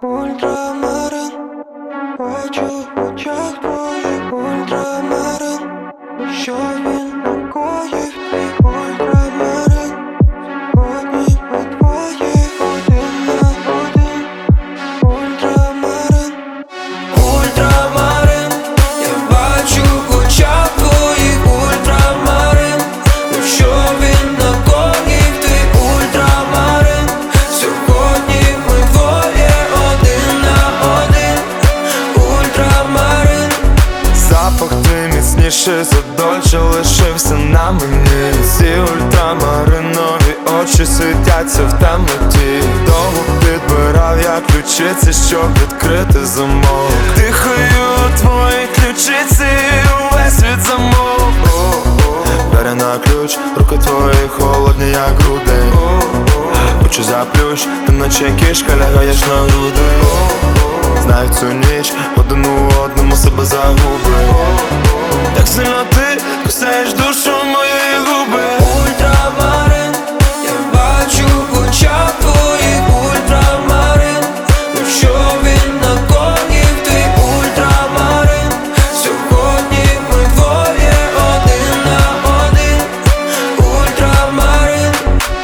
Ультрамарин, бачу в очах твоїх ультрамарин, що він накоїв твій ультрамарин. Сьогодні ми двоє один на один. Ультрамарин, ультрамарин, я бачу в очах твоїх ультрамарин, що він накоїв твій ультрамарин. Сьогодні ми двоє один на один. Ультрамарин, запах твій міцніший за Дольче лишився на мені. Ці ультрамаринові очі світяться в темноті. Довго підбирав я ключиці, щоб відкрити замок. Дихаю твої ключиці, увесь світ замок. Бери на ключ, руки твої холодні, як груди. Очі заплющ, ти наче кішка лягаєш на груди. Знаю цю ніч, один у одному себе загубив. Так сильно ти кусаєш душу моєї губи. ультрамарин, я бачу в очах твоїх ультрамарин, що він накоїв твій ультрамарин. Сьогодні ми двоє один на один. Ультрамарин,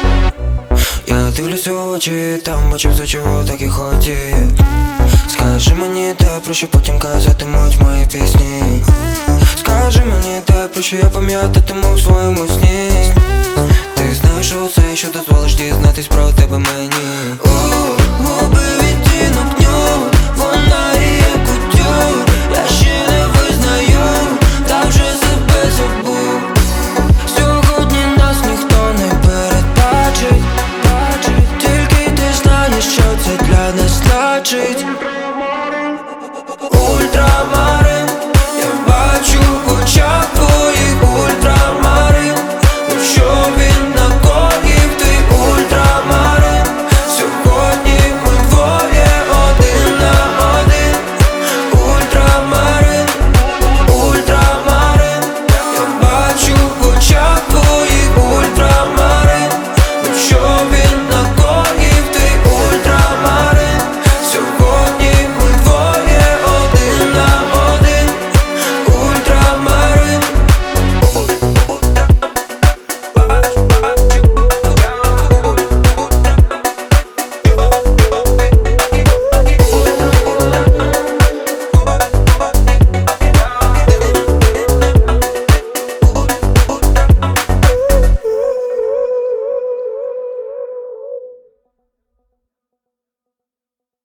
я дивлюся в очі, там бачив, за чого так і хотів. Скажи мені те, про що потім казатимуть мої пісні. Скажи мені те, про що я пам'ятатиму в своєму сні. Ти знаєш усе, що дозволиш дізнатись про тебе мені. Губи відтінок нюд, вона є кутюр. Я ще не визнаю, та вже себе забув. Сьогодні нас ніхто не передбачить, тільки ти знаєш, що це для нас значить.